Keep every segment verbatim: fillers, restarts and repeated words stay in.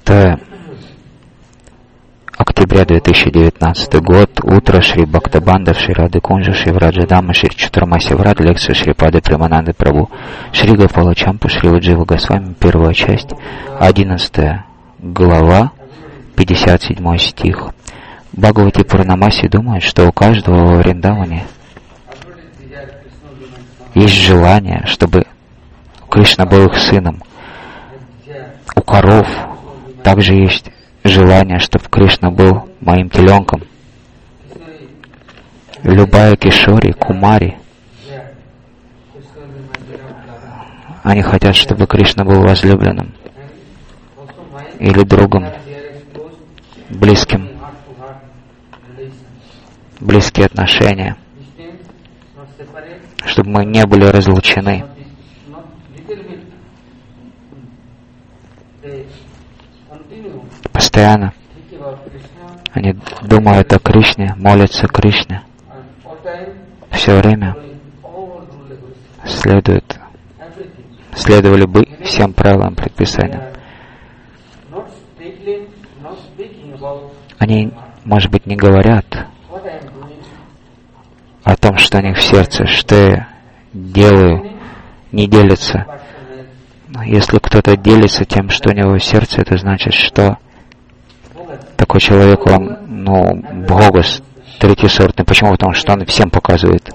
шестое октября две тысячи девятнадцатый год, утро, Шри Бхактабандав, Шри Рады Кунджа, Шри Враджадама, Шри Чатурмаси Врат, лекция Шри Пады Премананды Прабху, Шри Гопала Чампа, Шри Ваджива Госвами, первая часть, одиннадцатая глава, пятьдесят седьмой стих. Бхагавати Пурнамаси думает, что у каждого во Вриндаване есть желание, чтобы Кришна был их сыном. У коров также есть желание, чтобы Кришна был моим теленком. Любая Кишори, Кумари, они хотят, чтобы Кришна был возлюбленным или другом, близким, близкие отношения, чтобы мы не были разлучены. Постоянно они думают о Кришне, молятся Кришне. Все время следуют, следовали бы всем правилам, предписаниям. Они, может быть, не говорят о том, что у них в сердце, что я делаю, не делятся. Но если кто-то делится тем, что у него в сердце, это значит, что такой человек, он, ну, бхогас, третьесортный. Почему? Потому что он всем показывает,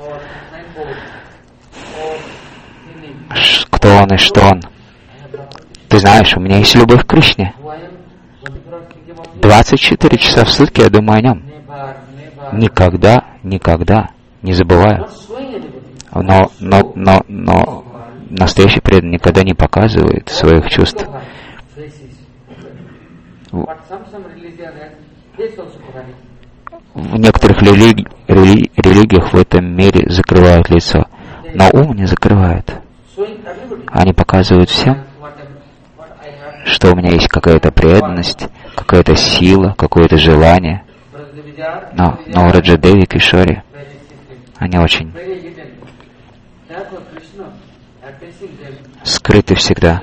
кто он и что он. Ты знаешь, у меня есть любовь к Кришне. двадцать четыре часа в сутки я думаю о нем. Никогда, никогда не забываю. Но, но, но, но настоящий преданный никогда не показывает своих чувств. В некоторых религи... рели... религиях в этом мире закрывают лицо, но ум не закрывает. Они показывают всем, что у меня есть какая-то преданность, какая-то сила, какое-то желание. Но, но Раджадеви, Кишори, они очень скрыты всегда.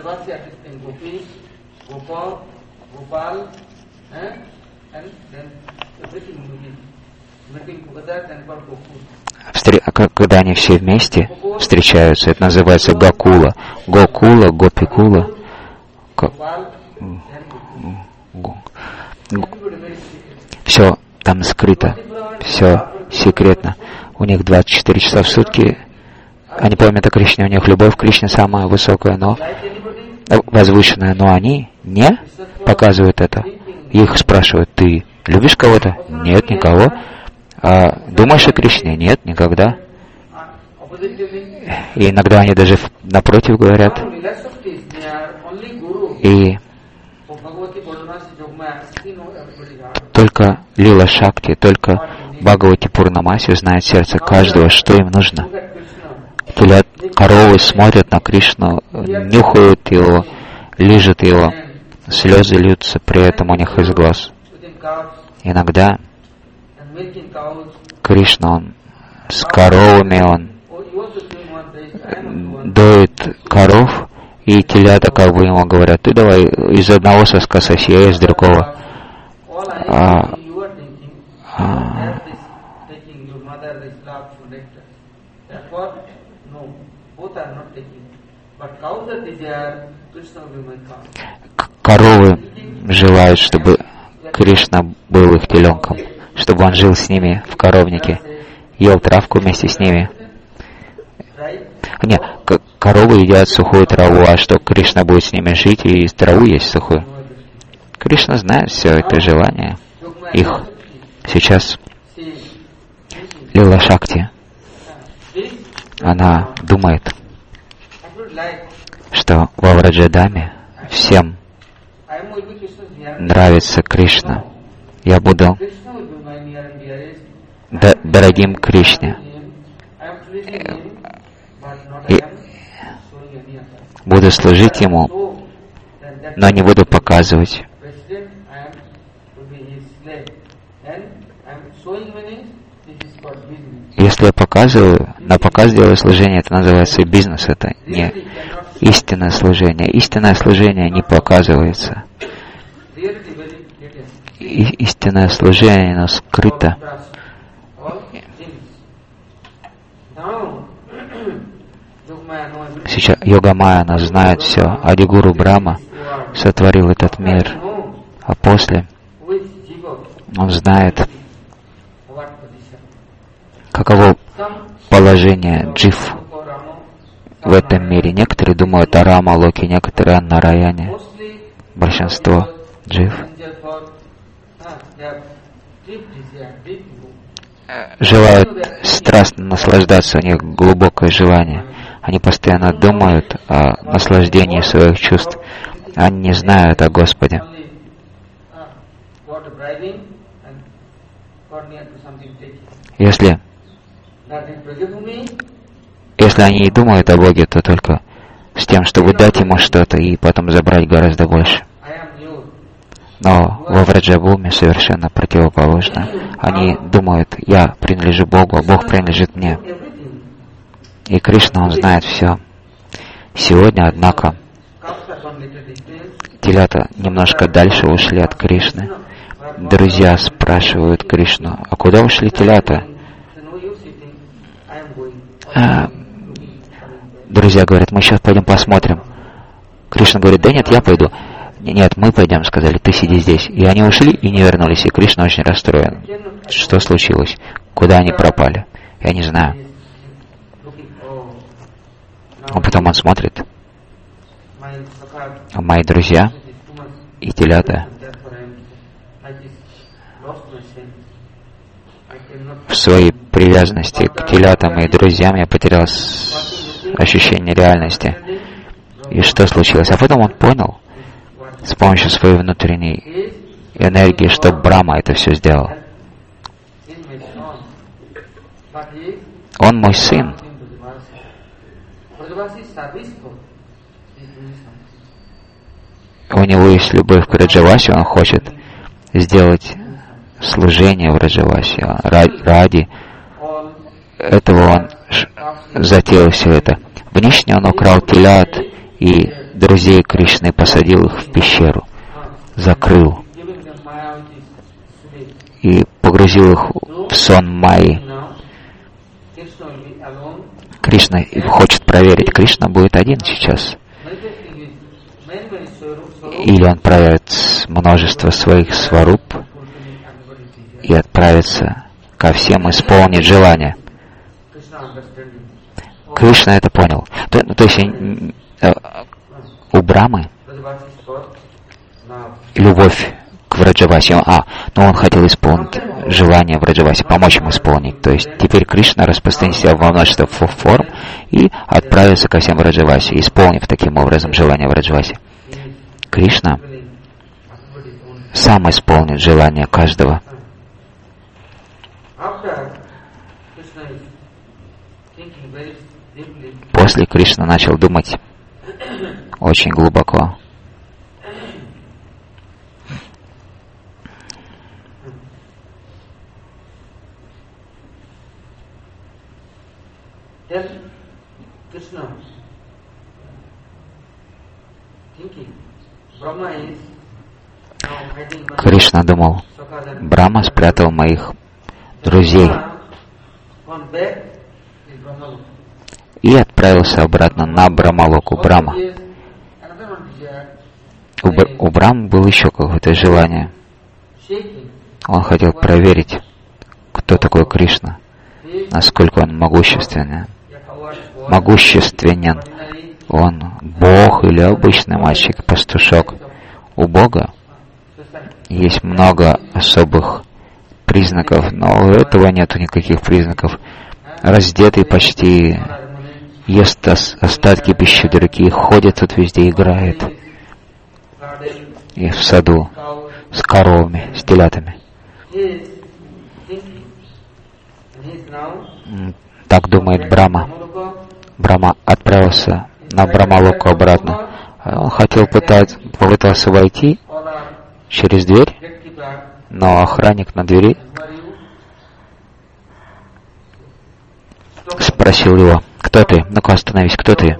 Когда они все вместе встречаются, это называется Гокула. Гокула, Гопикула. Все там скрыто, все секретно. У них двадцать четыре часа в сутки. Они помнят о Кришне, у них любовь к Кришне самая высокая, но возвышенная, но они не показывают это. Их спрашивают: ты любишь кого-то? Нет, никого. А думаешь о Кришне? Нет, никогда. И иногда они даже напротив говорят. И только Лила Шакти, только Бхагавати Пурнамаси знает сердце каждого, что им нужно. Телят, коровы смотрят на Кришну, нюхают его, лижут его, слезы льются при этом у них из глаз. Иногда Кришна, он с коровами, он доит коров, и телята как бы ему говорят: ты давай из одного соска соси, а из другого. А, а, коровы желают, чтобы Кришна был их теленком, чтобы он жил с ними в коровнике, ел травку вместе с ними. Не, коровы едят сухую траву, а что Кришна будет с ними жить и траву есть сухую? Кришна знает все это желание их. Сейчас Лила Шакти, она думает, что во Враджадаме всем нравится Кришна. Я буду д- дорогим Кришне. И буду служить Ему, но не буду показывать. Если я показываю, на показ делаю служение, это называется бизнес, это не истинное служение. Истинное служение не показывается. И истинное служение, оно скрыто. Сейчас Йога Майя, она знает все. Адигуру Брахма сотворил этот мир. А после он знает, каково положение джив в этом мире. Некоторые думают о Рама Локе, некоторые о Нараяне. Большинство джив желают страстно наслаждаться, у них глубокое желание. Они постоянно думают о наслаждении своих чувств. Они не знают о Господе. Если, если они и думают о Боге, то только с тем, чтобы дать Ему что-то и потом забрать гораздо больше. Но во Враджабхуме совершенно противоположно. Они думают, я принадлежу Богу, а Бог принадлежит мне. И Кришна, Он знает все. Сегодня, однако, телята немножко дальше ушли от Кришны. Друзья спрашивают Кришну, а куда ушли телята? А, друзья говорят, мы сейчас пойдем посмотрим. Кришна говорит, да нет, я пойду. Нет, мы пойдем, сказали, ты сиди здесь. И они ушли и не вернулись, и Кришна очень расстроен. Что случилось? Куда они пропали? Я не знаю. А потом он смотрит. Мои друзья и телята в своей привязанности к телятам и друзьям я потерял ощущение реальности. И что случилось? А потом он понял с помощью своей внутренней энергии, что Брахма это все сделал. Он мой сын. У него есть любовь к Враджавасе, он хочет сделать служение Враджавасе. Ради этого он затеял все это. Внешне он украл телят и друзей Кришны, посадил их в пещеру, закрыл и погрузил их в сон Майи. Кришна хочет проверить, Кришна будет один сейчас. Или он проявит множество своих сваруп и отправится ко всем исполнить желание. Кришна это понял. То, то есть у Брамы любовь к Враджавасе. А, но он хотел исполнить желание Враджавасе, помочь ему исполнить. То есть теперь Кришна распространит себя во множество форм и отправится ко всем Враджавасе, исполнив таким образом желание Враджавасе. Кришна сам исполнит желание каждого. После Кришна начал думать очень глубоко. Кришна думал, Брахма спрятал моих друзей и отправился обратно на Брамалоку. Брахма. У, Бр- у Брахмы было еще какое-то желание. Он хотел проверить, кто такой Кришна, насколько он могущественен. Могущественен. Он Бог или обычный мальчик-пастушок. У Бога есть много особых признаков, но у этого нету никаких признаков. Раздетый почти, ест остатки пищи других, ходит тут везде, играет. И в саду с коровами, с телятами. Так думает Брахма. Брахма отправился на Брамалоку обратно. Он хотел пытаться, попытался войти через дверь, но охранник на двери спросил его, кто ты? Ну-ка остановись, кто ты?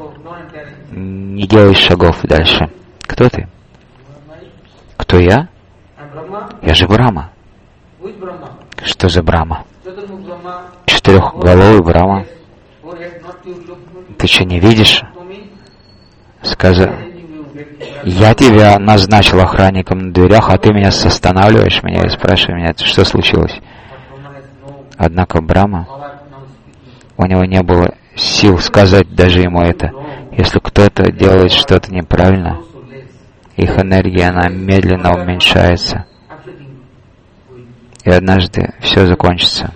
Не делай шагов дальше. Кто ты? Кто я? Я же Брахма. Что за Брахма? Четырехголовый Брахма. Ты что, не видишь? Сказал, я тебя назначил охранником на дверях, а ты меня останавливаешь меня и спрашиваешь меня, что случилось. Однако Брахма, у него не было сил сказать даже ему это. Если кто-то делает что-то неправильно, их энергия, она медленно уменьшается. И однажды все закончится.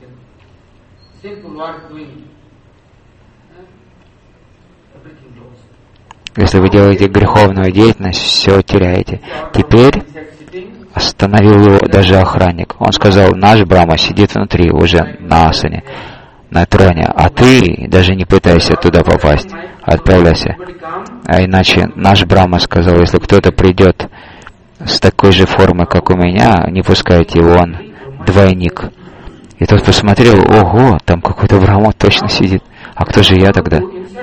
Если вы делаете греховную деятельность, все теряете. Теперь остановил его даже охранник. Он сказал, наш Брахма сидит внутри, уже на асане, на троне, а ты даже не пытайся туда попасть, отправляйся. А иначе наш Брахма сказал, если кто-то придет с такой же формой, как у меня, не пускайте его, он двойник. И тот посмотрел, ого, там какой-то Брахма точно сидит. А кто же я тогда?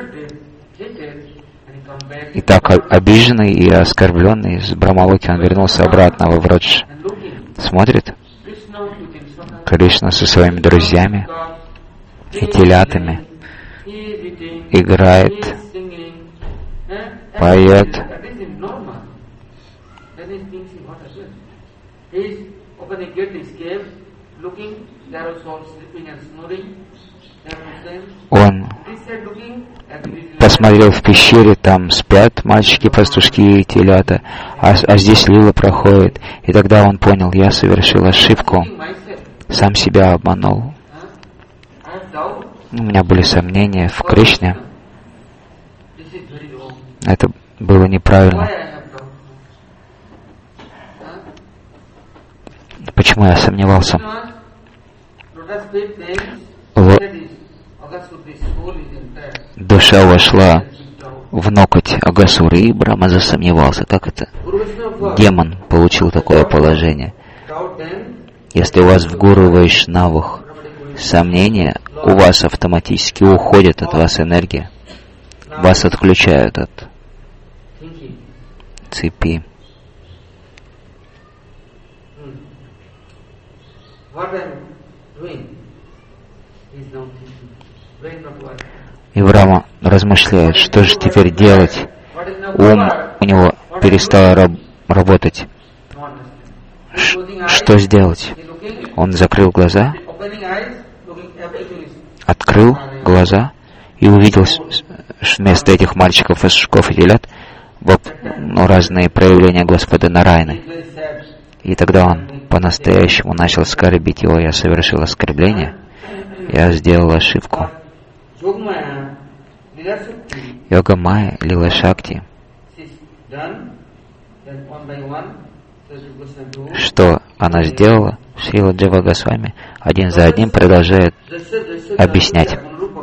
И так обиженный и оскорбленный с Брахмалоки он вернулся обратно во Врадж. Смотрит, Кришна со своими друзьями и телятами играет, поет. Он посмотрел в пещере, там спят мальчики-пастушки и телята, а, а здесь лила проходит. И тогда он понял, я совершил ошибку, сам себя обманул. У меня были сомнения в Кришне. Это было неправильно. Почему я сомневался? Л... Душа вошла в ноготь Агасуры, и Брахма засомневался. Как это? Демон получил такое положение. Если у вас в Гуру Вайшнавах сомнения, у вас автоматически уходит от вас энергия. Вас отключают от цепи. И Брахма размышляет, что же теперь делать. Ум у него перестал раб- работать. Ш- что сделать? Он закрыл глаза, открыл глаза и увидел вместо этих мальчиков, пастушков и телят ну, разные проявления Господа Нараяны. И тогда он по-настоящему начал скорбить его. Я совершил оскорбление, я сделал ошибку. Йога Майя, Лила Шакти. Что она сделала? Шрила Джива Госвами один за одним продолжает объяснять.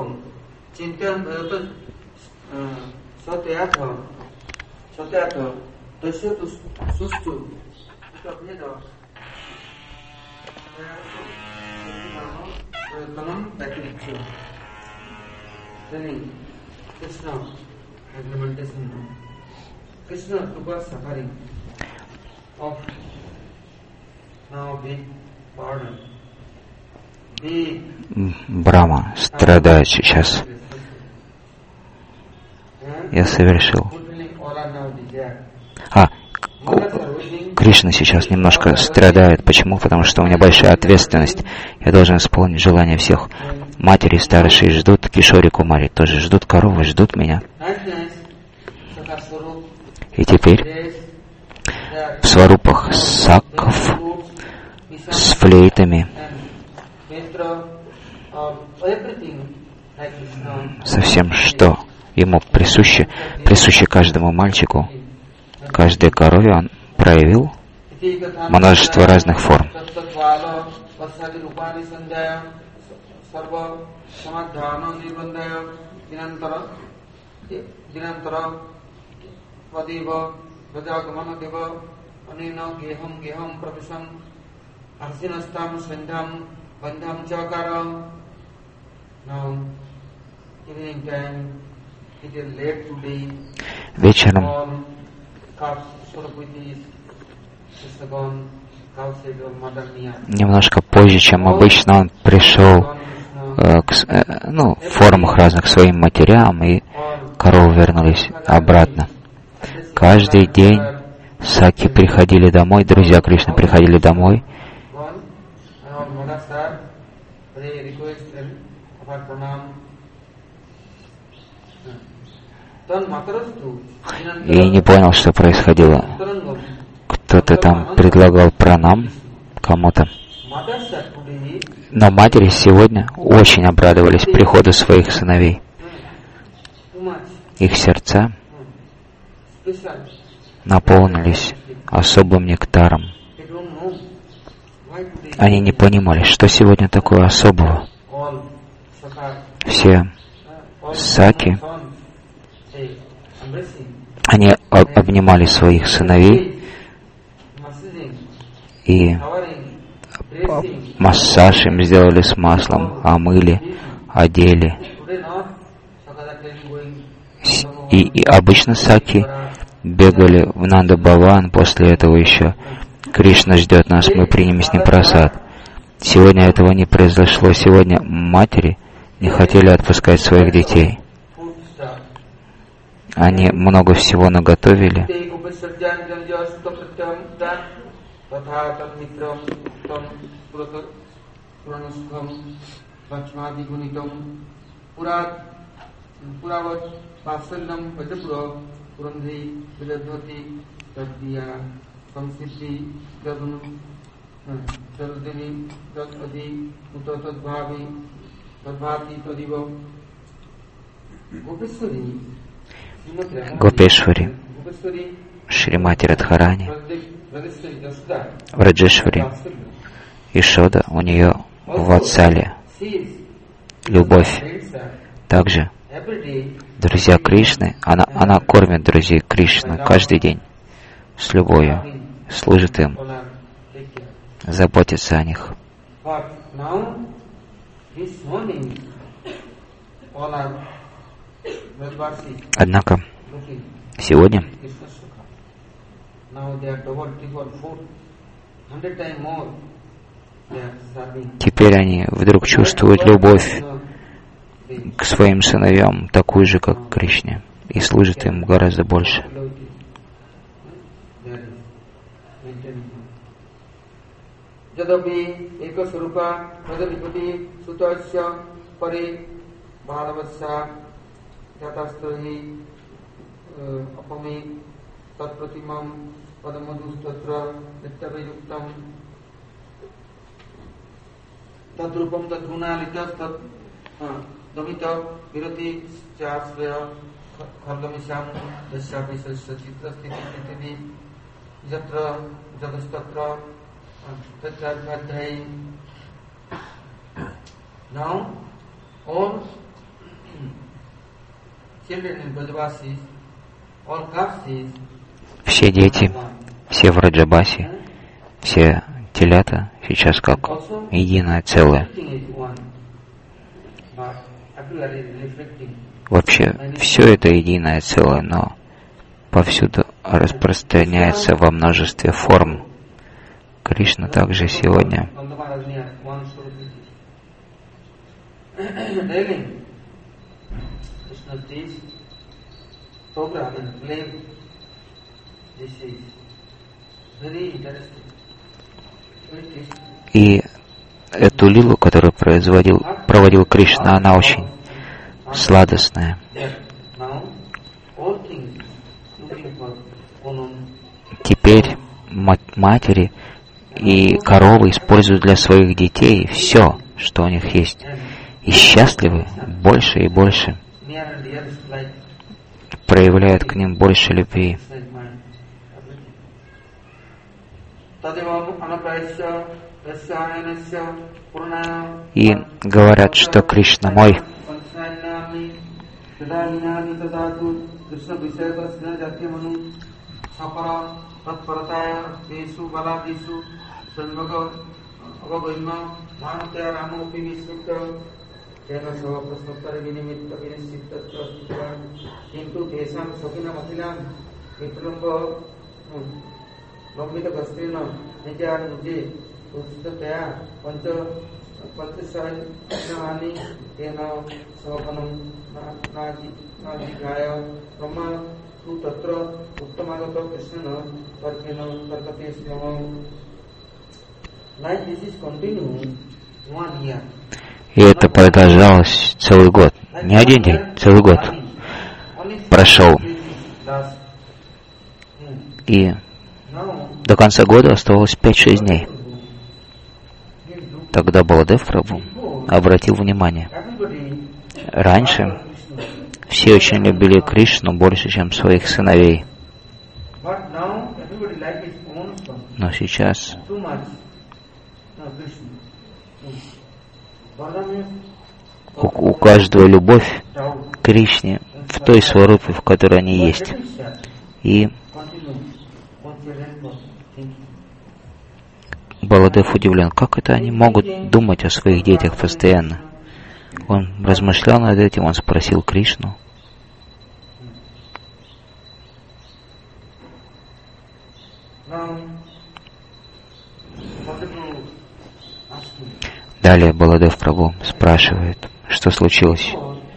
Брахма страдает сейчас. Я совершил. А, Кришна сейчас немножко страдает. Почему? Потому что у меня большая ответственность. Я должен исполнить желания всех. Матери старшие ждут, Кишори Кумари тоже ждут, коровы ждут меня. И теперь в сварупах саков с флейтами, со всем, что ему присуще, присуще каждому мальчику, каждой корове, он проявил множество разных форм. Вечером Немножко позже, чем обычно, он пришел э, к, э, ну, в формах разных к своим матерям, и коровы вернулись обратно. Каждый день саки приходили домой, друзья Кришны приходили домой, и не понял, что происходило. Кто-то там предлагал пранам кому-то. Но матери сегодня очень обрадовались приходу своих сыновей. Их сердца наполнились особым нектаром. Они не понимали, что сегодня такое особого. Все саки, они обнимали своих сыновей и массаж им сделали с маслом, омыли, одели. И, и обычно саки бегали в Нанда-Баван, после этого еще Кришна ждет нас, мы примем с ним прасад. Сегодня этого не произошло. Сегодня матери не хотели отпускать своих детей. Они много всего наготовили. Гопешвари, Шримати Радхарани, Враджешвари, Ишода, у нее в Ватсале любовь. Также друзья Кришны, она, она кормит друзей Кришны каждый день с любовью, служит им, заботится о них. Однако сегодня теперь они вдруг чувствуют любовь к своим сыновьям, такую же, как к Кришне, и служат им гораздо больше. Tadrupam tadgunalita tad damita virati chasvaya khardamisam dasyapi sachitra sthiti yatra jagastatra tatrabhadhai. Now all children in Brajavasis, all castes, все дети, все в Раджабасе, все телята сейчас как единое целое. Вообще, все это единое целое, но повсюду распространяется во множестве форм. Кришна также сегодня и эту лилу, которую производил, проводил Кришна, она очень сладостная. Теперь матери и коровы используют для своих детей все, что у них есть, и счастливы больше и больше, проявляют к ним больше любви. И говорят, что Кришна мой. И это продолжалось целый год. Не один день, целый год прошел. И до конца года оставалось пять-шесть дней. Тогда Баладев Прабху обратил внимание. Раньше все очень любили Кришну больше, чем своих сыновей. Но сейчас у, у каждого любовь к Кришне в той сварупе, в которой они есть. И Баладев удивлен, как это они могут думать о своих детях постоянно. Он размышлял над этим, он спросил Кришну. Далее Баладев Прабху спрашивает, что случилось.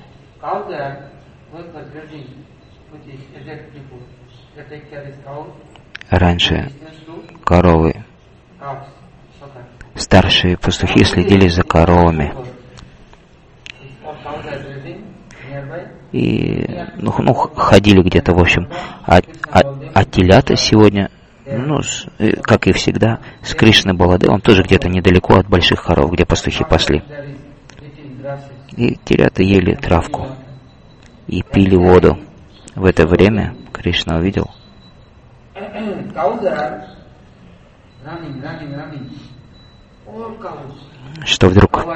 Раньше коровы, старшие пастухи следили за коровами. И ну, ну, ходили где-то, в общем. А, а, а телята сегодня, ну, с, как и всегда, с Кришной Баладевом, тоже где-то недалеко от больших коров, где пастухи пасли. И телята ели травку и пили воду. В это время Кришна увидел, что вдруг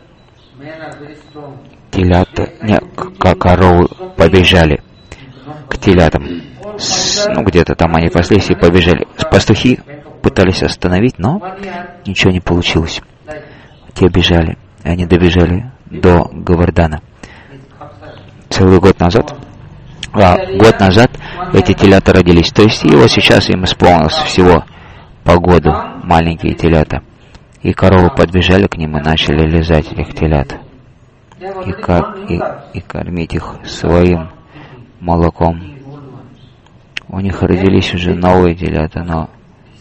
телята, не, к коровы побежали к телятам. С, ну, где-то там они паслись и побежали. Пастухи пытались остановить, но ничего не получилось. Те бежали, и они добежали до Говардхана. Целый год назад, а год назад эти телята родились. То есть и вот сейчас им исполнилось всего по году, маленькие телята. И коровы подбежали к ним и начали лизать этих телят. И, как, и, и кормить их своим молоком. У них родились уже новые телята, но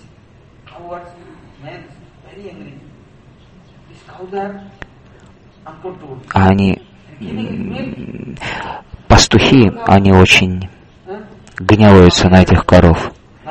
они, пастухи, они очень гневаются на этих коров.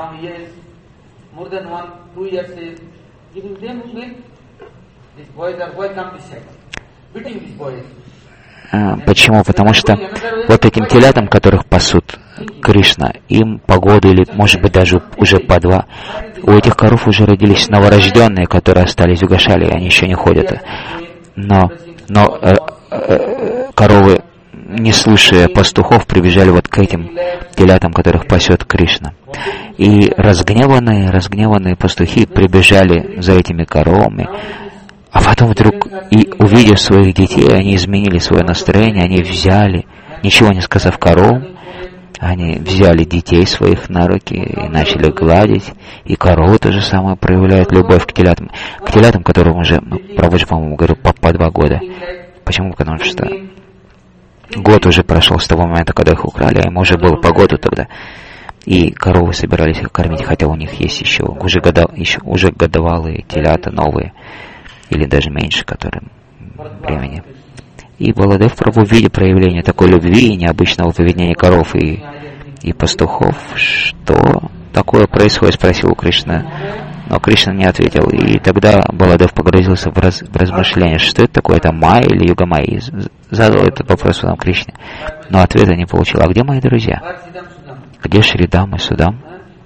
Почему? Потому что вот этим телятам, которых пасут Кришна, им по году или, может быть, даже уже по два, у этих коров уже родились новорожденные, которые остались в Гошале, они еще не ходят. Но, но э, э, коровы, не слушая пастухов, прибежали вот к этим телятам, которых пасет Кришна. И разгневанные, разгневанные пастухи прибежали за этими коровами. А потом вдруг, и увидев своих детей, они изменили свое настроение, они взяли, ничего не сказав коровам, они взяли детей своих на руки и начали гладить. И коровы то же самое проявляют любовь к телятам, к телятам, которым уже, ну, проводишь, по-моему, говорю, по, по два года. Почему? Потому что год уже прошел с того момента, когда их украли, а им уже было по году тогда. И коровы собирались их кормить, хотя у них есть еще уже, года, еще, уже годовалые телята новые, или даже меньше, которым времени. И Баладев Прабху, видя проявление такой любви и необычного поведения коров и, и пастухов, что такое происходит, спросил у Кришны. Но Кришна не ответил. И тогда Баладев погрузился в, раз, в размышления, что это такое, это Майя или Юга Майя. Задал этот вопрос нам Кришне. Но ответа не получил. А где мои друзья? Где Шридам и Судам?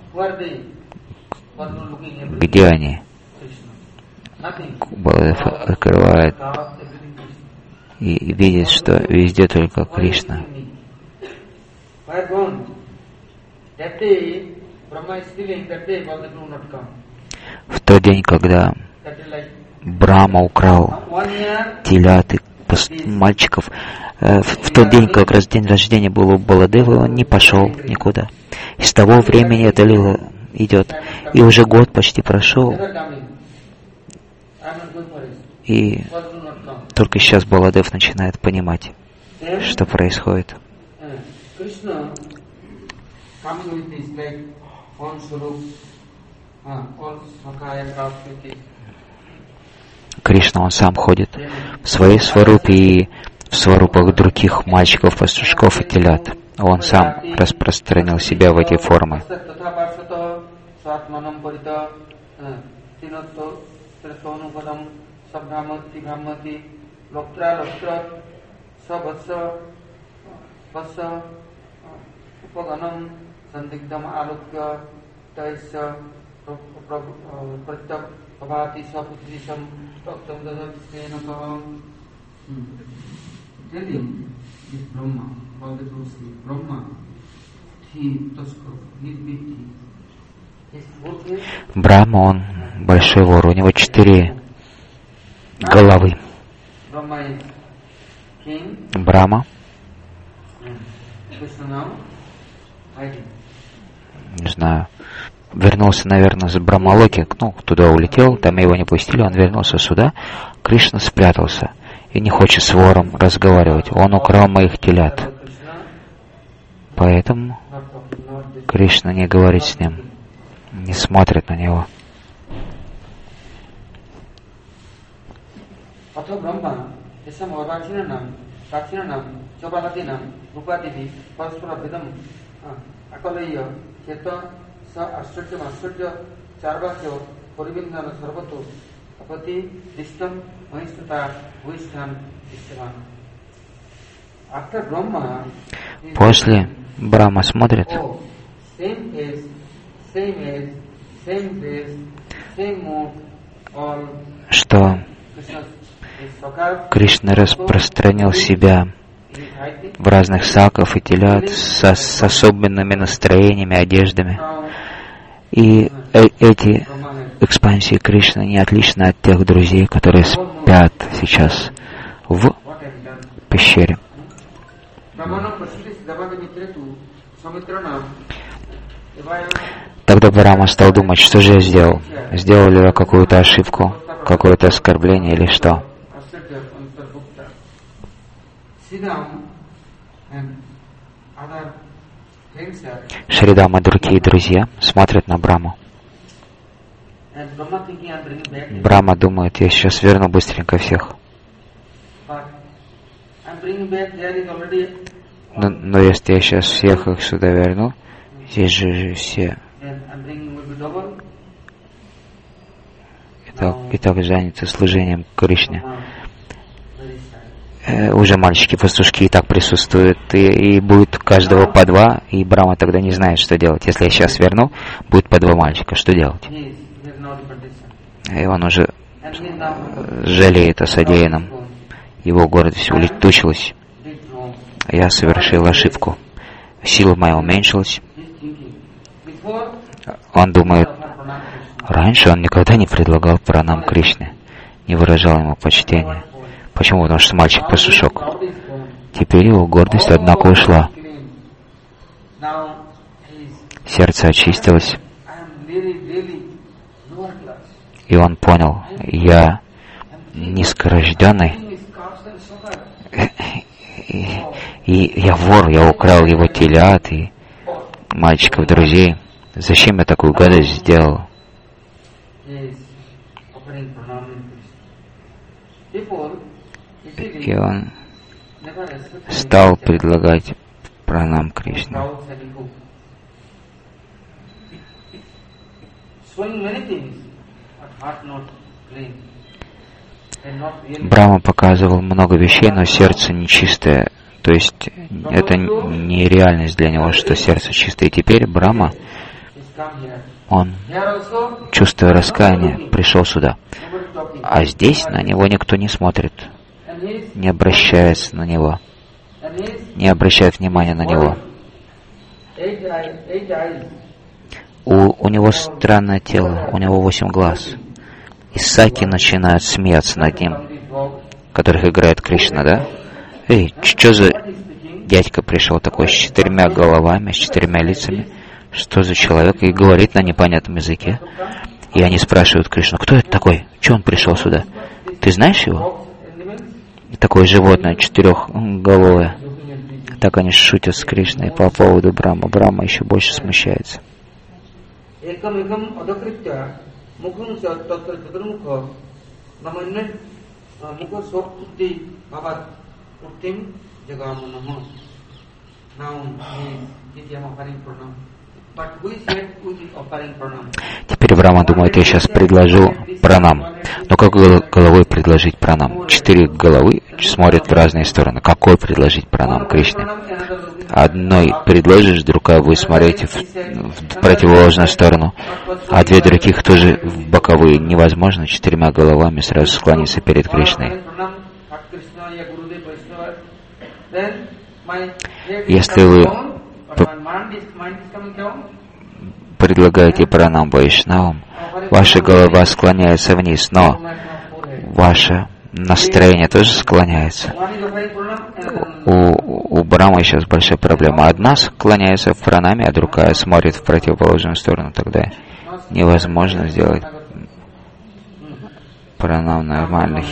Где они? Баладев открывает и видит, что везде только Кришна. В тот день, когда Брахма украл телят и мальчиков, в тот день, как раз день рождения был у Баладева, он не пошел никуда. И с того времени эта лила идет. И уже год почти прошел. И только сейчас Баладев начинает понимать, что происходит. Кришна, он сам ходит в своей сварупе и в сварупах других мальчиков, пастушков и телят. Он сам распространил себя в эти формы. Брахма, он большой вор, у него четыре головы. Брахма, не знаю, вернулся, наверное, с Брахмалоки, ну, туда улетел, там его не пустили, он вернулся сюда, Кришна спрятался и не хочет с вором разговаривать, он украл моих телят. Поэтому Кришна не говорит с ним, не смотрит на него. После Брахма смотрит, что Кришна распространил себя в разных саков и телят со, с особенными настроениями, одеждами. И э, эти экспансии Кришны не отличны от тех друзей, которые спят сейчас в пещере. Тогда Брахма стал думать, что же я сделал? Сделал ли я какую-то ошибку, какое-то оскорбление или что? Шридам и другие друзья смотрят на Брахму. Брахма думает, я сейчас верну быстренько всех. Но, но если я сейчас всех их сюда верну, здесь же все и так, и так заняты служением Кришне. Э, уже мальчики-пастушки и так присутствуют, и, и будет каждого по два, и Брахма тогда не знает, что делать. Если я сейчас верну, будет по два мальчика, что делать? И он уже жалеет о содеянном. Его гордость улетучилась. Я совершил ошибку. Сила моя уменьшилась. Он думает, раньше он никогда не предлагал пранам Кришне, не выражал ему почтения. Почему? Потому что мальчик-пастушок. Теперь его гордость, однако, ушла. Сердце очистилось. И он понял, я низкорожденный, и, и я вор, я украл его телят и мальчиков, друзей. Зачем я такую гадость сделал? И он стал предлагать пранам Кришне. Брахма показывал много вещей, но сердце нечистое. То есть это не реальность для него, что сердце чистое. И теперь Брахма, он, чувствуя раскаяние, пришел сюда. А здесь на него никто не смотрит, не обращается на него, не обращает внимания на него. У, у него странное тело, у него восемь глаз. И саки начинают смеяться над ним, которых играет Кришна, да? Эй, что за дядька пришел такой с четырьмя головами, с четырьмя лицами? что за человек, и говорит на непонятном языке. И они спрашивают Кришну: кто это такой? Чего он пришел сюда? Ты знаешь его? И такое животное, четырехголовое. Так они шутят с Кришной по поводу Брахмы. Брахма еще больше смущается. Теперь Брахма думает: я сейчас предложу пранам. Но как головой предложить пранам? Четыре головы смотрят в разные стороны. Какой предложить пранам Кришне? Одной предложишь, другая будет смотреть в, в противоположную сторону, а две других тоже в боковые. Невозможно четырьмя головами сразу склониться перед Кришной. Если вы предлагаете пранам Вайшнавам, ваша голова склоняется вниз, но ваше настроение тоже склоняется. У, у Брахмы сейчас большая проблема. Одна склоняется в пранаме, а другая смотрит в противоположную сторону. Тогда невозможно сделать пранам нормальный.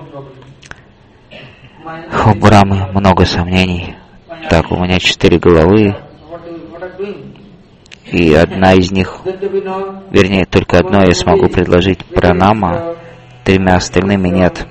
У Брахмы много сомнений. Так, у меня четыре головы, и одна из них, вернее, только одной я смогу предложить пранама, тремя остальными нет.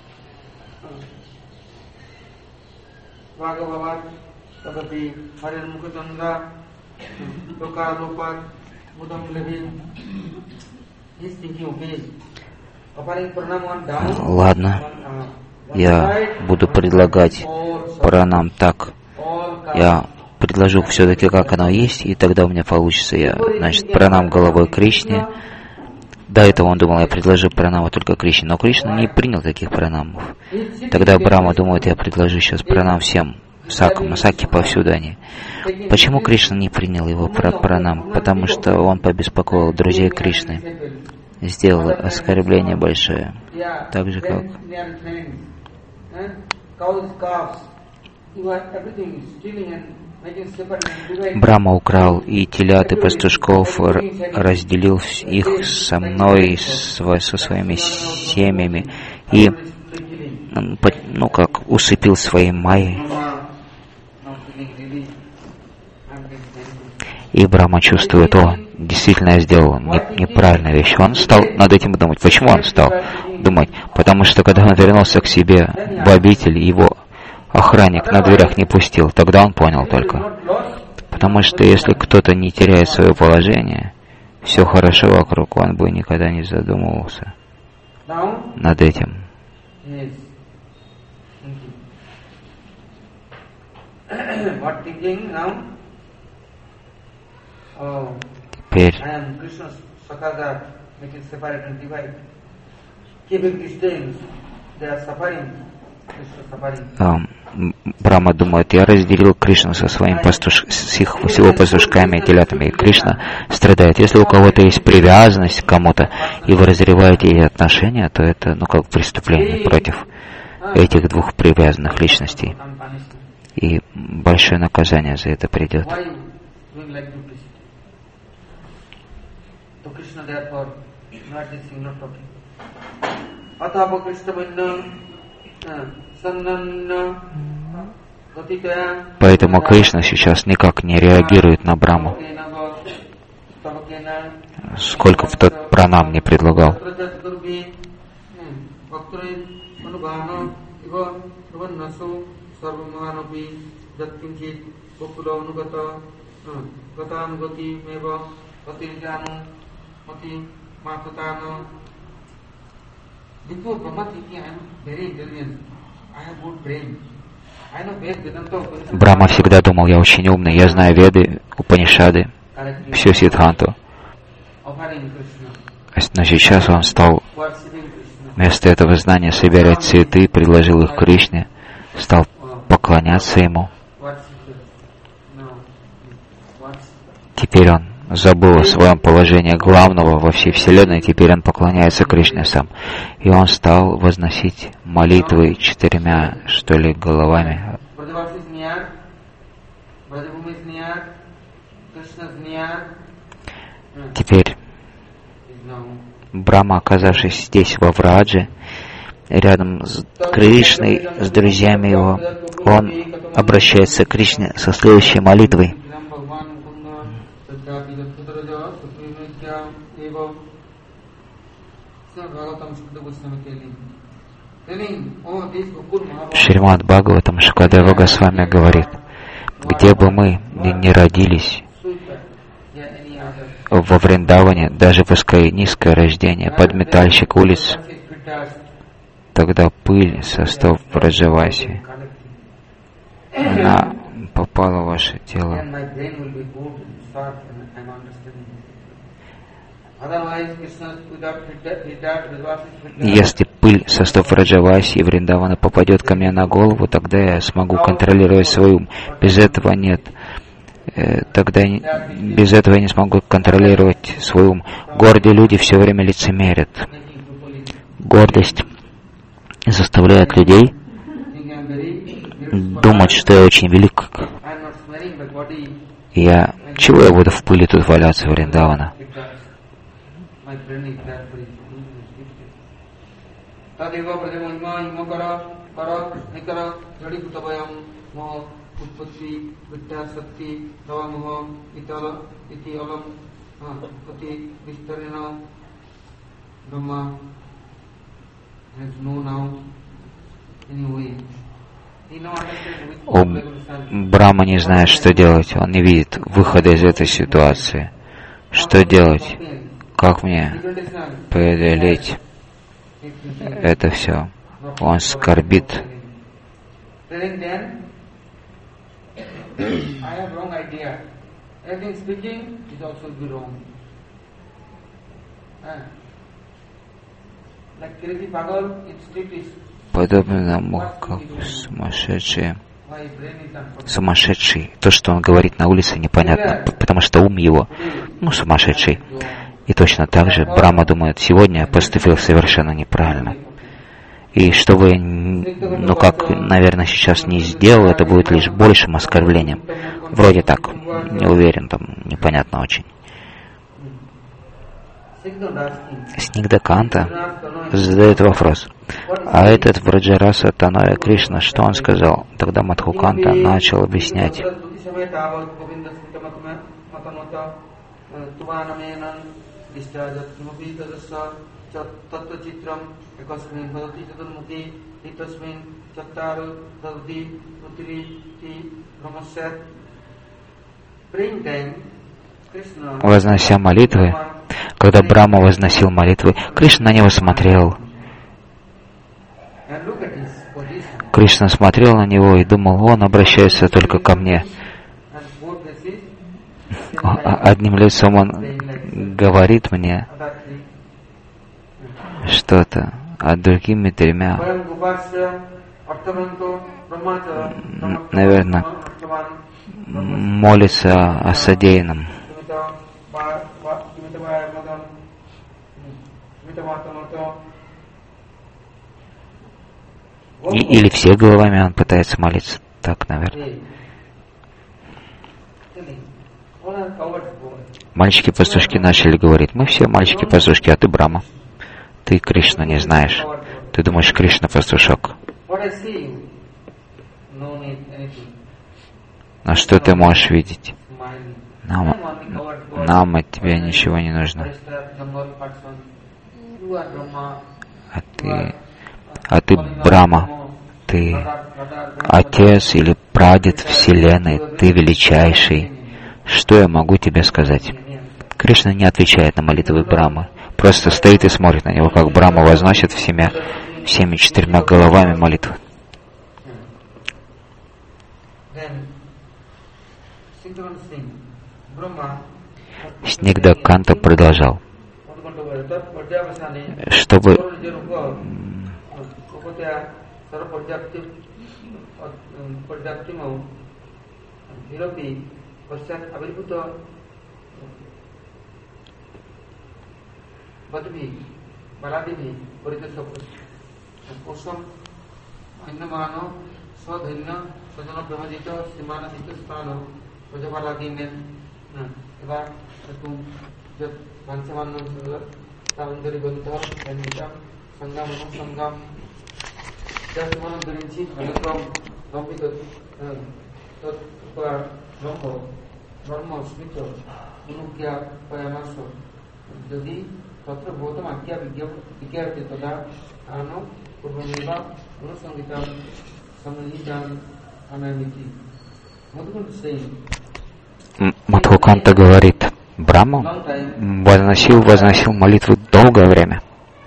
Ладно, я буду предлагать пранам так. Я предложу все-таки, как оно есть, и тогда у меня получится. Я, значит, пранам головой Кришне. До этого он думал, я предложу пранаму только Кришне, но Кришна не принял таких пранамов. Тогда Брахма думает, я предложу сейчас пранам всем сакам, саки повсюду они. Почему Кришна не принял его пранам? Потому что он побеспокоил друзей Кришны, сделал оскорбление большое, так же как Брахма украл и телят, и пастушков, разделил их со мной, со своими семьями, и, ну, как усыпил своей майей. И Брахма чувствует: о, действительно я сделал неправильную вещь. Он стал над этим думать. Почему он стал думать? Потому что, когда он вернулся к себе в обитель, его охранник на дверях не пустил. Тогда он понял только. Потому что если кто-то не теряет свое положение, все хорошо вокруг, он бы никогда не задумывался над этим. Теперь Брахма думает: я разделил Кришну со своим пастуш... с, их, с его пастушками и телятами, и Кришна страдает. Если у кого-то есть привязанность к кому-то, и вы разрываете эти отношения, то это, ну, как преступление против этих двух привязанных личностей. И большое наказание за это придет. Поэтому Кришна сейчас никак не реагирует на Брахму, сколько в тот пранам не предлагал. Брахма всегда думал: я очень умный, я знаю Веды, Упанишады, всю Сиддханту. Но сейчас он стал вместо этого знания собирать цветы, предложил их Кришне, стал поклоняться ему. Теперь он забыл о своем положении главного во всей Вселенной, теперь он поклоняется Кришне сам. И он стал возносить молитвы четырьмя, что ли, головами. Теперь Брахма, оказавшись здесь, во Врадже, рядом с Кришной, с друзьями его, он обращается к Кришне со следующей молитвой. Шримад Бхагаватам Шукадева Госвами говорит: где бы мы ни родились во Вриндаване, даже пускай низкое рождение, подметальщик улиц, тогда пыль со стоп Браджаваси, она попала в ваше тело. Если пыль со стоп Враджаваси и Вриндавана попадет ко мне на голову, тогда я смогу контролировать свой ум. Без этого нет. Тогда без этого я не смогу контролировать свой ум. Гордые люди все время лицемерят. Гордость заставляет людей думать, что я очень велик. Я... Чего я буду в пыли тут валяться, Вриндавана? О, Брахма не знает, что делать. Он не видит выхода из этой ситуации. Что делать? Как мне преодолеть это все? Он скорбит. Подобно тому, как сумасшедшие, сумасшедший. То, что он говорит на улице, непонятно, потому что ум его, ну, сумасшедший. И точно так же Брахма думает: сегодня я поступил совершенно неправильно. И что бы, ну как, наверное, сейчас не сделал, это будет лишь большим оскорблением. Вроде так, не уверен, там, непонятно очень. Снигдаканта задает вопрос: а этот Враджараса Таная Кришна, что он сказал? Тогда Мадхуканта начал объяснять. Вознося молитвы, когда Брахма возносил молитвы, Кришна на него смотрел. Кришна смотрел на него и думал: он обращается только ко мне. Одним лицом он говорит мне что-то, а другими тремя, наверное, молится о содеянном. И, или все головами он пытается молиться. Так, наверное. Мальчики-пастушки начали говорить: мы все мальчики-пастушки, а ты Брахма. Ты Кришну не знаешь. Ты думаешь, Кришна пастушок. Но что ты можешь видеть? Нам, нам от тебя ничего не нужно. А ты, а ты Брахма. Ты отец или прадед Вселенной. Ты величайший. Что я могу тебе сказать? Кришна не отвечает на молитвы Брахмы. Просто стоит и смотрит на него, как Брахма возносит всеми, всеми четырьмя головами молитвы. Снигдаканта продолжал: чтобы Мадхуканта говорит, Брахма возносил, возносил молитву долгое время.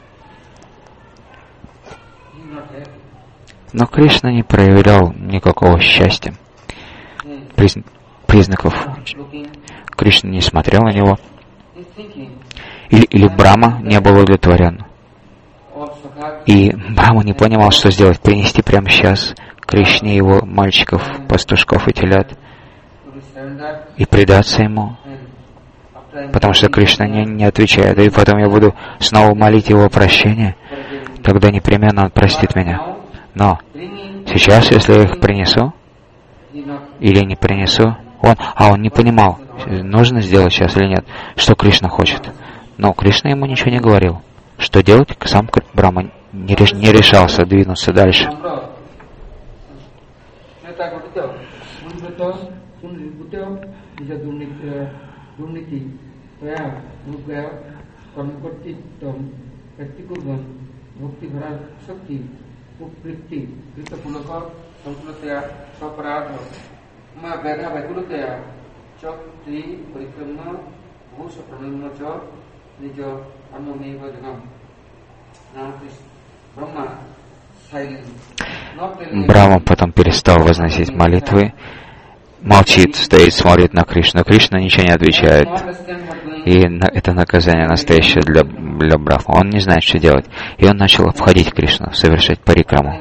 Но Кришна не проявлял никакого счастья, приз... признаков. Кришна не смотрел на него. Или, или Брахма не был удовлетворен. И Брахма не понимал, что сделать. Принести прямо сейчас Кришне его мальчиков, пастушков и телят и предаться ему, потому что Кришна не, не отвечает. И потом я буду снова молить его о прощении, тогда непременно он простит меня. Но сейчас, если я их принесу или не принесу, он, а он не понимал, нужно сделать сейчас или нет, что Кришна хочет. Но Кришна ему ничего не говорил. Что делать, сам Брахма не, реш, не решался двинуться дальше. Брахма потом перестал возносить молитвы, молчит, стоит, смотрит на Кришну. Кришна ничего не отвечает. И это наказание настоящее для, для Брахмы. Он не знает, что делать. И он начал обходить Кришну, совершать парикраму.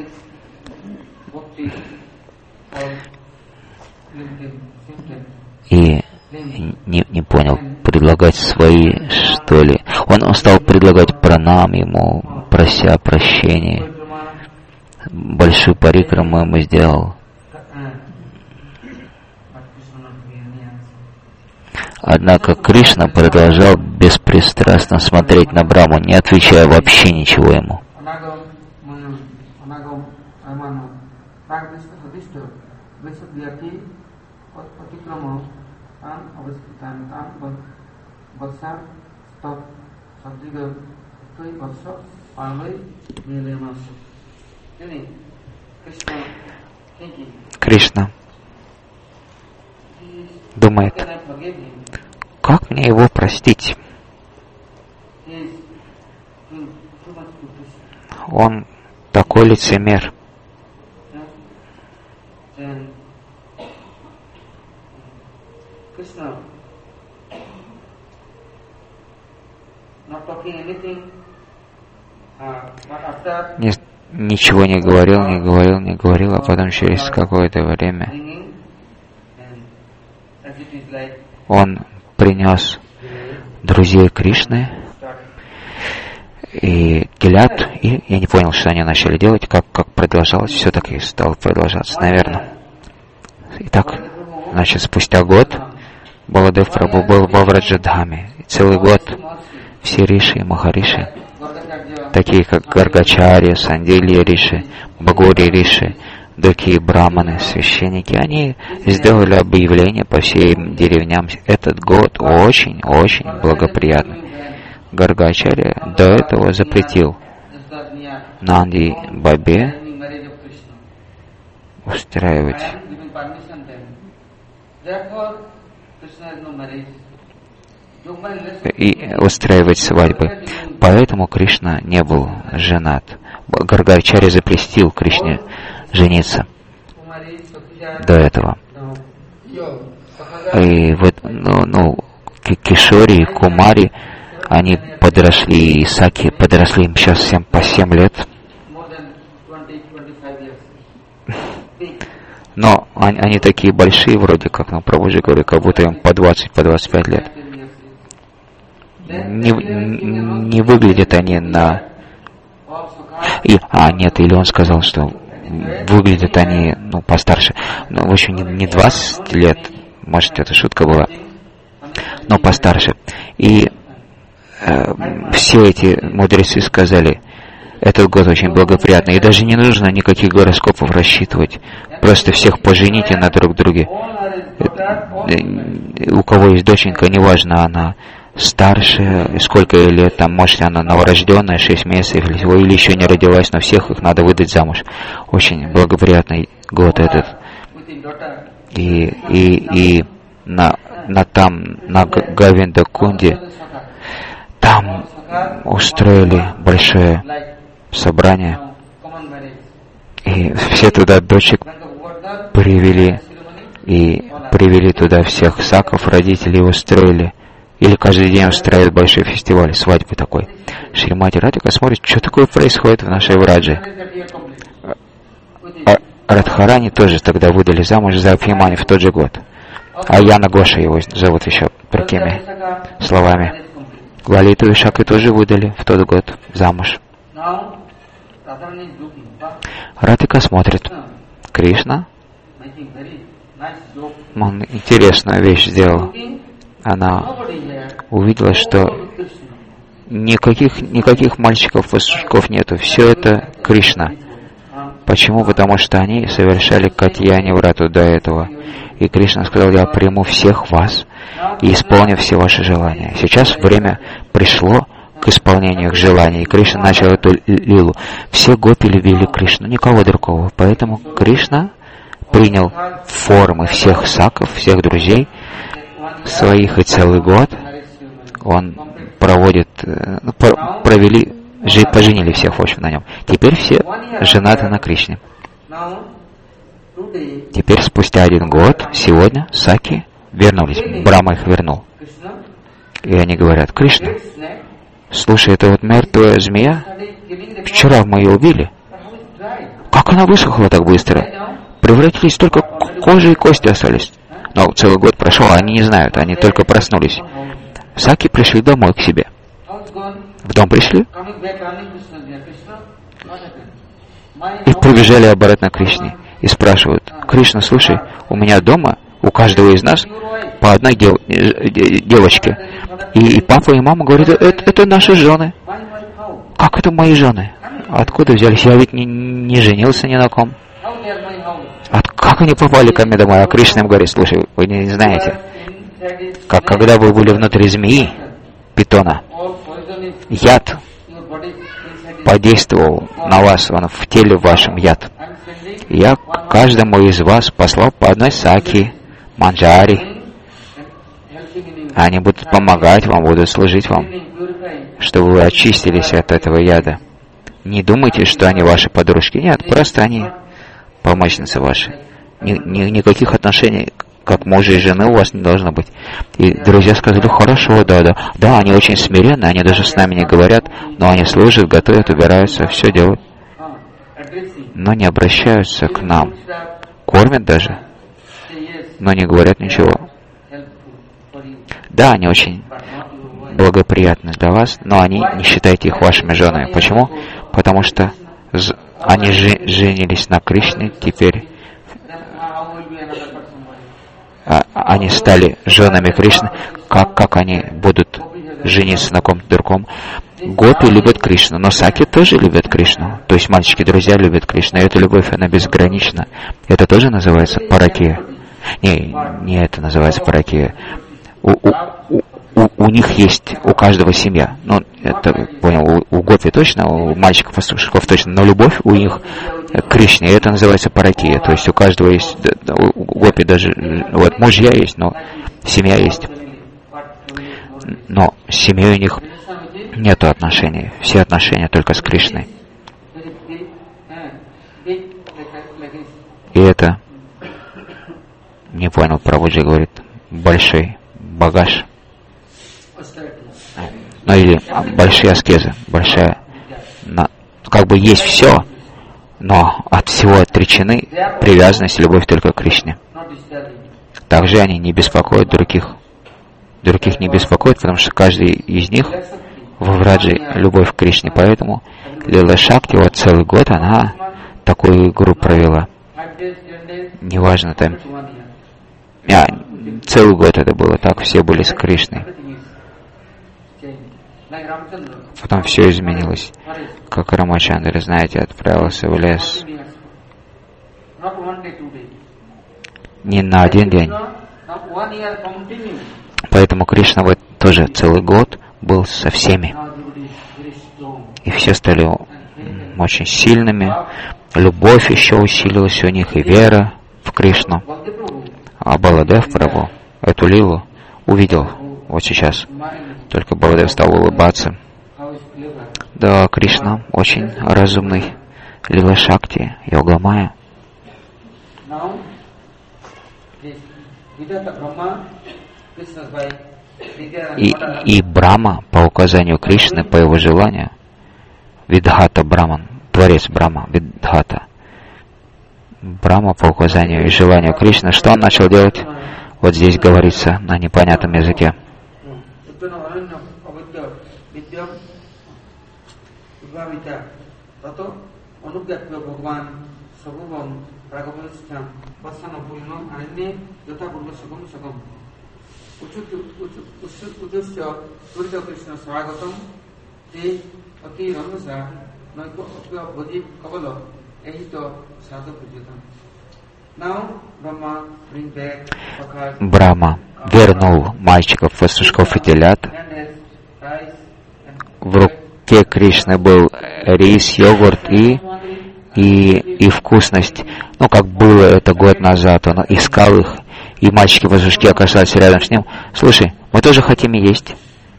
И не, не понял, предлагать свои, что ли. Он, он стал предлагать пранам ему, прося прощения. Большую парикраму ему сделал. Однако Кришна продолжал беспристрастно смотреть на Брахму, не отвечая вообще ничего ему. Кришна думает, как мне его простить? Он такой лицемер. Не, ничего не говорил, не говорил, не говорил, а потом через какое-то время он принес друзей Кришны и телят, и я не понял, что они начали делать, как, как продолжалось, все так и стало продолжаться, наверное. Итак, значит, спустя год Баладев Прабху был во Враджадхаме, и целый год все риши и махариши, такие как Гаргачарья, Сандилья риши, Бхагори риши, другие браманы, священники, они сделали объявление по всем деревням. Этот год очень-очень благоприятный. Гаргачарья до этого запретил Нанди Бабе устраивать и устраивать свадьбы. Поэтому Кришна не был женат. Гаргачарья запретил Кришне жениться до этого. И вот, ну, ну, Кишори, Кумари, они подросли, и Саки подросли, им сейчас всем по семь лет. Но они, они такие большие вроде как, ну, Прабхуджи говорит, как будто им по двадцать, по двадцать пять лет. Не, не выглядят они на... И, а, нет, или он сказал, что выглядят они, ну, постарше. Ну, в общем, не, не двадцать лет, может, это шутка была. но постарше. И э, все эти мудрецы сказали, этот год очень благоприятный, и даже не нужно никаких гороскопов рассчитывать. Просто всех пожените на друг друге. У кого есть доченька, неважно, она старше, сколько ей лет, там, может, она новорожденная, шесть месяцев, или еще не родилась, но всех их надо выдать замуж. Очень благоприятный год этот. И, и, и на, на там, на Говиндакунде, там устроили большое собрание, и все туда дочек привели, и привели туда всех саков, родителей устроили, или каждый день устраивают большой фестиваль, свадьбы такой. Шримати Радхика смотрит, что такое происходит в нашей Врадже. А Радхарани тоже тогда выдали замуж за Абхимани в тот же год. А Яна Гоша его зовут еще такими словами. Лалиту и Шакой тоже выдали в тот год замуж. Радхика смотрит. Кришна, он интересную вещь сделал. Она увидела, что никаких, никаких мальчиков-пастушков нету. Все это Кришна. Почему? Потому что они совершали Катьяни-врату до этого. И Кришна сказал, я приму всех вас и исполню все ваши желания. Сейчас время пришло к исполнению их желаний. И Кришна начал эту лилу. Все гопи любили Кришну, никого другого. Поэтому Кришна принял формы всех саков, всех друзей своих, и целый год он проводит, ну, провели, поженили всех, в общем, на нем. Теперь все женаты на Кришне. Теперь спустя один год, сегодня, саки вернулись. Брахма их вернул. И они говорят, Кришна, слушай, это вот мертвая змея, вчера мы ее убили. Как она высохла так быстро? Превратились, только кожа и кости остались. Но целый год прошел, а они не знают, они только проснулись. Саки пришли домой к себе. В дом пришли и прибежали обратно к Кришне. И спрашивают, Кришна, слушай, у меня дома, у каждого из нас, по одной дев, девочке. И, и папа, и мама говорят, это, это наши жены. Как это мои жены? Откуда взялись? Я ведь не, не женился ни на ком. От, как они попали ко мне домой? А Кришна им говорит, слушай, вы не знаете, как когда вы были внутри змеи, питона, яд подействовал на вас, он в теле вашем яд. Я каждому из вас послал по одной саки, манджари. Они будут помогать вам, будут служить вам, чтобы вы очистились от этого яда. Не думайте, что они ваши подружки. Нет, просто они помощницы ваши. Ни, ни, никаких отношений, как мужа и жены, у вас не должно быть. И друзья сказали, хорошо, да, да. Да, они очень смиренны, они даже с нами не говорят, но они служат, готовят, убираются, все делают. Но не обращаются к нам. Кормят даже, но не говорят ничего. Да, они очень благоприятны для вас, но они не считайте их вашими женами. Почему? Потому что они жи- женились на Кришне, теперь а, они стали женами Кришны. Как, как они будут жениться на ком-то другом? Гопи любят Кришну, но саки тоже любят Кришну. То есть мальчики-друзья любят Кришну. И эта любовь, она безгранична. Это тоже называется паракия. Не, не это называется паракия. У, у, у, у них есть, у каждого семья. Ну, это, понял, у, у гопи точно, у мальчиков-пастушков точно. Но любовь у них к Кришне, и это называется паракия. То есть у каждого есть, у гопи даже, вот, мужья есть, но семья есть. Но с семьей у них нету отношений. Все отношения только с Кришной. И это, не понял, Прабхуджи говорит, большой багаж. Ну или большие аскезы, большая, на, как бы есть все, но от всего отречены привязанность и любовь только к Кришне. Также они не беспокоят других. Других не беспокоят, потому что каждый из них во Врадже любовь к Кришне. Поэтому Лила Шакти вот целый год она такую игру провела. Неважно там, а, Целый год это было так, все были с Кришной. Потом все изменилось. Как Рамачандра, знаете, отправился в лес не на один день. Поэтому Кришна вот тоже целый год был со всеми. И все стали очень сильными. Любовь еще усилилась у них, и вера в Кришну. А Баладев Прабху эту лилу увидел вот сейчас. Только Баладев стал улыбаться. Да, Кришна очень разумный. Лила Шакти, Йога Майя. И, и Брахма, по указанию Кришны, по его желанию, Видхата Браман, творец Брахма, Видхата. Брахма, по указанию и желанию Кришны, что он начал делать? Вот здесь говорится на непонятном языке. Брахма вернул мальчиков-пастушков и телят. В руке Кришны был рис, йогурт и, и, и вкусность. Ну, как было это год назад, он искал их, и мальчики-пастушки оказались рядом с ним. Слушай, мы тоже хотим есть.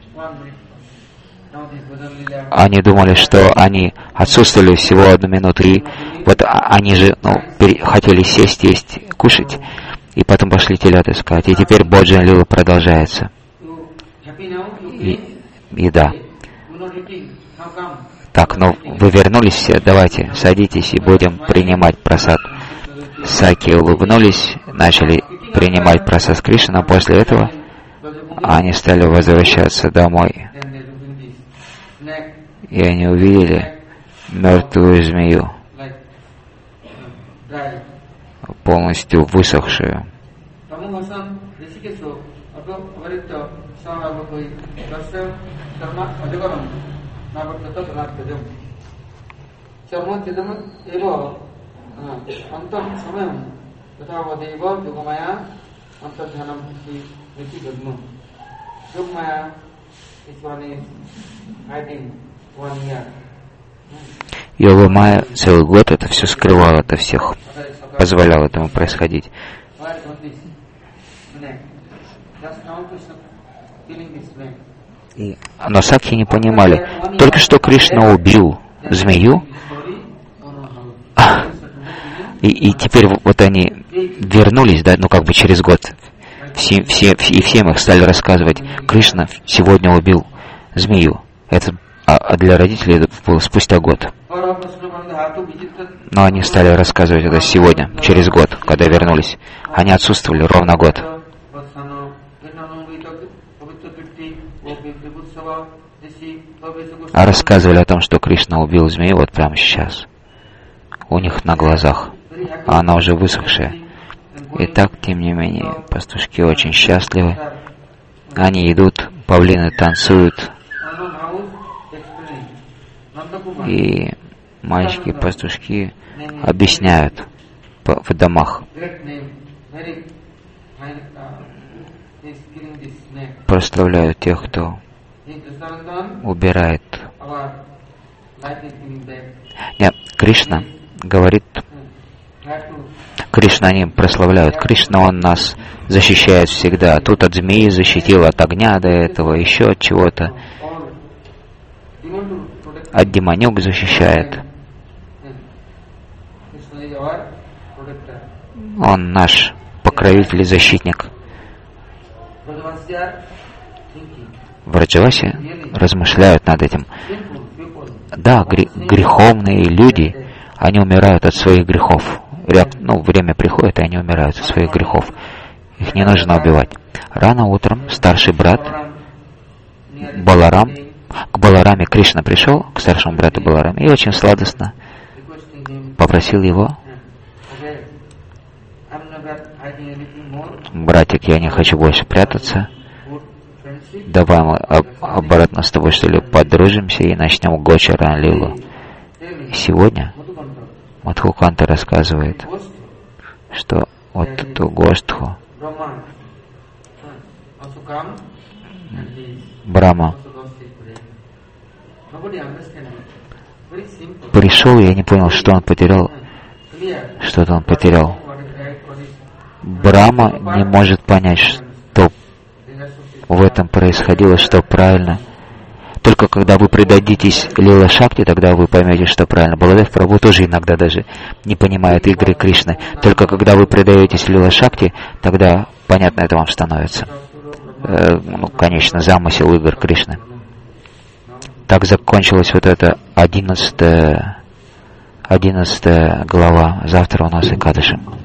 Они думали, что они отсутствовали всего одну минуту, и вот они же ну, пере, хотели сесть, есть, кушать, и потом пошли телят искать. И теперь Боджан Лила продолжается. И, и да. Так, ну вы вернулись все, давайте, садитесь и будем принимать прасад. Саки улыбнулись, начали принимать прасад Кришны, но после этого они стали возвращаться домой. И они увидели мертвую змею, полностью высохшую. Йога Майя целый год это все скрывал от всех, позволял этому происходить. И, но сакхи не понимали. Только что Кришна убил змею, и, и теперь вот они вернулись, да, ну как бы через год, все, все, и всем их стали рассказывать, Кришна сегодня убил змею. Это а для родителей это было спустя год. Но они стали рассказывать это сегодня, через год, когда вернулись. Они отсутствовали ровно год. А рассказывали о том, что Кришна убил змею вот прямо сейчас. У них на глазах. А она уже высохшая. И так, тем не менее, пастушки очень счастливы. Они идут, павлины танцуют. И мальчики-пастушки объясняют в домах. Прославляют тех, кто убирает. Нет, Кришна говорит, Кришна они прославляют. Кришна, он нас защищает всегда. Тут от змеи защитил, от огня до этого, еще от чего-то. От демонюк защищает. Он наш покровитель и защитник. В Раджавасе размышляют над этим. Да, греховные люди, они умирают от своих грехов. Ну, время приходит, и они умирают от своих грехов. Их не нужно убивать. Рано утром старший брат Баларам, к Балараме Кришна пришел, к старшему брату Балараме, и очень сладостно попросил его Братик, я не хочу больше прятаться. Давай мы об, обратно с тобой, что ли, подружимся и начнем Гочара Лилу. Сегодня Мадхуканта рассказывает, что вот эту Гоштху Брахма пришел, и я не понял, что он потерял. Что-то он потерял. Брахма не может понять, что в этом происходило, что правильно. Только когда вы предадитесь Лила Шакти, тогда вы поймете, что правильно. Баладев Прабху тоже иногда даже не понимает игры Кришны. Только когда вы предаетесь Лила Шакти, тогда понятно это вам становится. Э, ну, конечно, замысел игр Кришны. Так закончилась вот эта одиннадцатая, одиннадцатая глава. Завтра у нас Экадаши.